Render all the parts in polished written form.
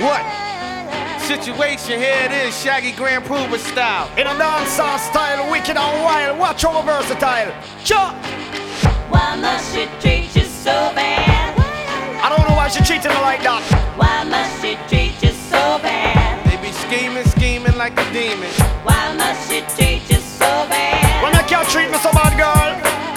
What? Situation here it is, Shaggy Grand Proover style. In a dancehall style, wicked and wild. Watch how versatile. Cha! Why must she treat you so bad? I don't know why she treating me like that. Why must she treat you so bad? They be scheming like a demon. Why must she treat you so bad? When I can't treat me so bad, girl.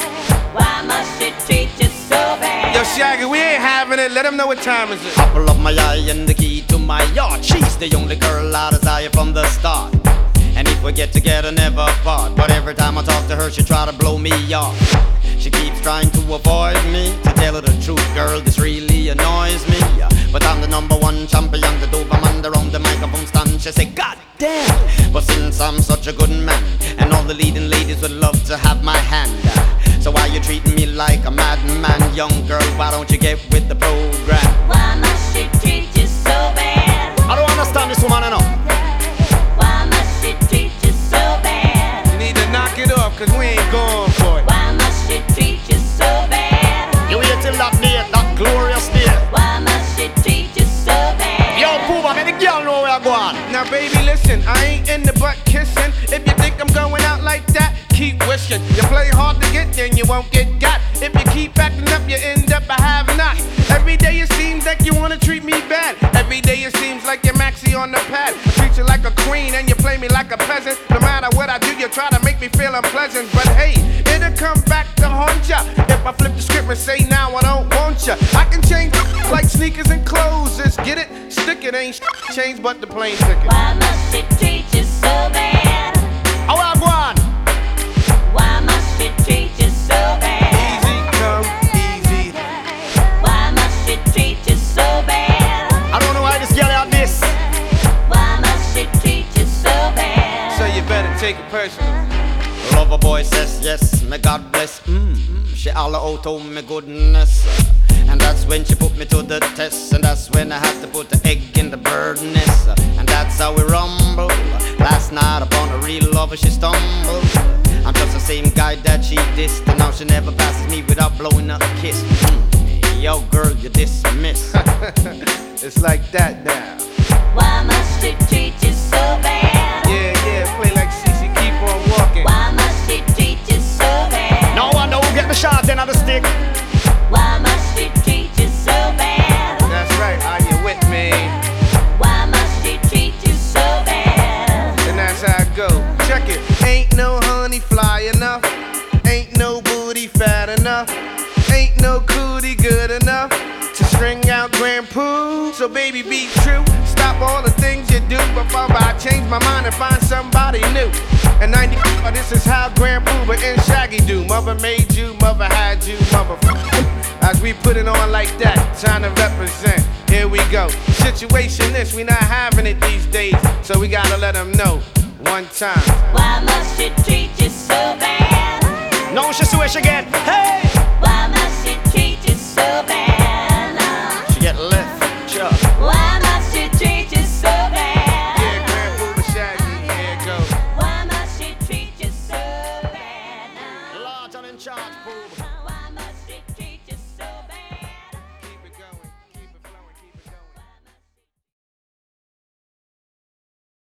Why must she treat you so bad? Yo, Shaggy, we ain't having it. Let them know what time is it. Apple of my eye and the key to my heart. She's the only girl I desire from the start. And if we get together, never part. But every time I talk to her, she try to blow me off. She keeps trying to avoid me. To tell her the truth, girl, this really annoys me. But I'm the #1 champion, the Doberman on the microphone stand. She say, God damn. But since I'm such a good man, and all the leading ladies would love to have my hand, so why you treating me like a madman? Young girl, why don't you get with the program? Why must she treat you so bad? I don't understand this woman enough. Why must she treat you so bad? You need to knock it off, cause we ain't going for it. Why must she treat you so bad? You wait till that day, that glorious day. Why must she treat you so bad? Yo, Pooba, make the girl know where I go on. Now, baby, listen, I ain't in the butt kissing. If you think I'm going out like that, keep wishing. You play hard to get, then you won't get got. If you keep acting up, you end up a have-not. Every day it seems like you wanna treat me bad. Every day it seems like you're maxi on the pad. I treat you like a queen and you play me like a peasant. No matter what I do, you try to make me feel unpleasant. But hey, it'll come back to haunt ya. If I flip the script and say now I don't want ya, I can change like sneakers and clothes. Just get it, stick it, ain't change but the plane ticket. Why must she treat you so bad? How I go on? Why must she treat you so bad? Easy come easy. Why must she treat you so bad? I don't know why this girl had this. Why must she treat you so bad? So you better take it personal. Lover boy says yes, may God bless. She all out oh my goodness. And that's when she put me to the test. And that's when I had to put the egg in the bird's nest. And that's how we rumble. Last night upon a real lover she stumbled. I'm just the same guy that she dissed. And now she never passes me without blowing a kiss. Yo girl, you dismiss. It's like that now. Why must she treat you so bad? Yeah, play like CC, keep on walking. Why must she treat you so bad? No one don't get the shot end of the stick. Why must she treat you so bad? That's right, are you with me? Why must she treat you so bad? And that's how it go. Check it. Ain't no honey fly enough. Ain't no booty fat enough. Ain't no cootie good enough to string out Grand Poo. So baby, be true. Stop all the things you do before I change my mind and find somebody new. And 94, this is how Grand Pooba and Shaggy do. Mother made you, mother had you, motherfucker. As we put it on like that, trying to represent. Here we go. Situation is, we not having it these days. So we gotta let them know one time. Why must she treat you so bad? No, she swear she get. Hey!